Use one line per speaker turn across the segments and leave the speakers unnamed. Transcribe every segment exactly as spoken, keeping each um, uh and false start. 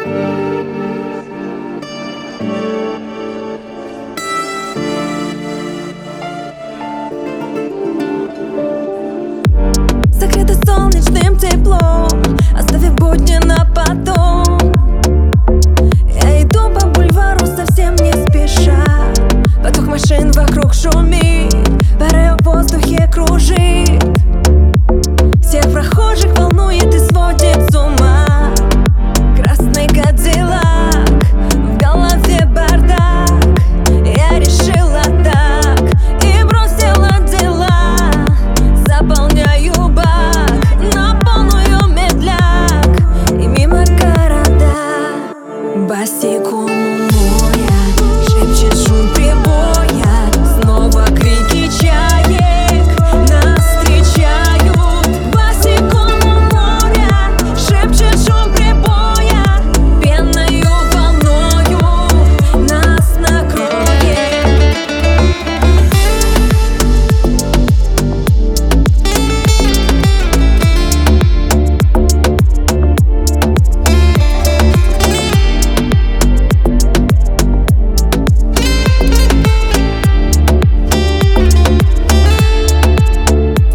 Закрыто солнечным теплом, оставив будни на потом. Я иду по бульвару совсем не спеша. Поток машин вокруг шумит, пара в воздухе кружит. Всех прохожих волнует и сводит с ума. Красный кадиллак, в голове бардак. Я решила так и бросила дела. Заполняю бак на полную медляк. И мимо города босиком моря шепчет шум прибоя. Снова крики чаек нас встречают. Босиком у моря шепчет шум прибоя. Пенною волною нас накроет.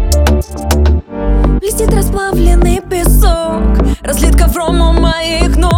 Блестит расплавленный песок, разлит ковром у моих ног.